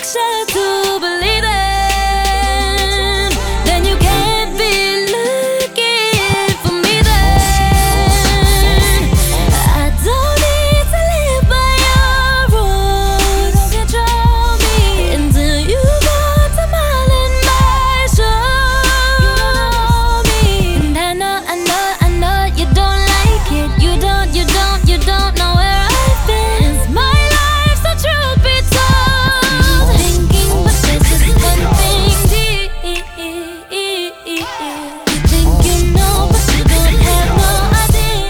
shot to believe in, then you can't be looking for me then. I don't need to live by your rules. Don't control me until you put a smile in my shoes. You don't know me, and I know you don't like it. You don't know where I've been. Is my life so truth be told? Thinking, but this is one thing deep. You think you know, but you don't have no idea.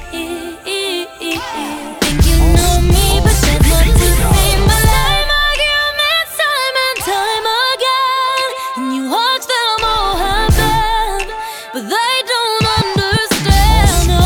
Think you know me, but there's more to see. My life arguments time and time again, and you watch them all happen, but they don't understand. No,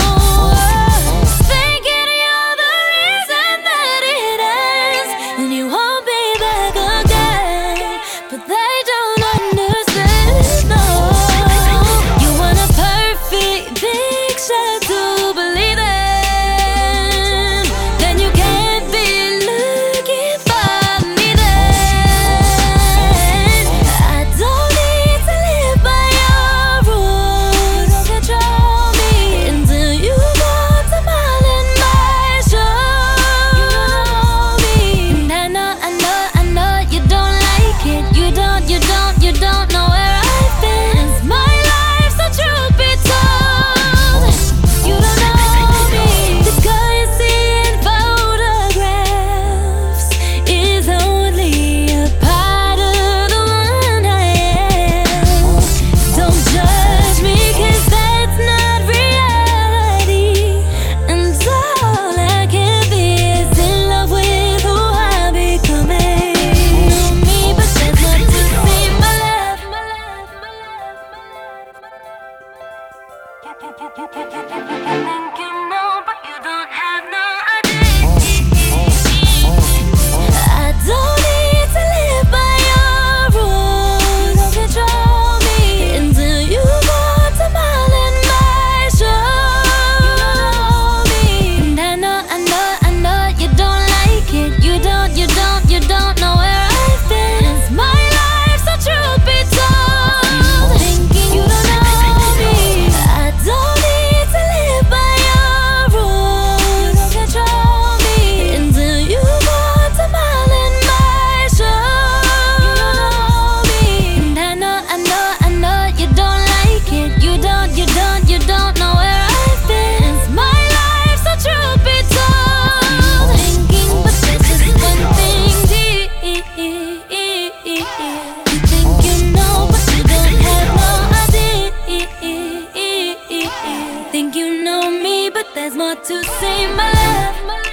thinking you're the reason that it ends, and you won't be back again, but they don't understand. No, you want a perfect picture to believe in, then you can't be looking for me then. I don't need to live by your rules. Don't control me until you put a smile in my shoes. You don't know me, and I know you don't like it. You don't know where I've been. Is my life so truth be told? You don't know me. The girl you see in photographs is only a part of the one I am. Don't judge me, 'cause that's not reality, and all I can be is in love with who I'm becoming. Know me, but there's more to see. My love. Think you know, but you don't have no idea. I don't need to live by your rules. Don't control me until you put a smile in my shoes. You don't know me, and I know you don't like it. You don't know where I've been. Is my life so truth be told? Thinking you don't know me. I don't need to live by your rules. Don't control me until you put a smile in my shoes. You don't know me, and I know you don't like it. You don't know where I've been. Is my life so truth be told? Thinking, but this is one thing deep. You think you know, but you don't have no idea. Think you know me, but there's more to say. My love.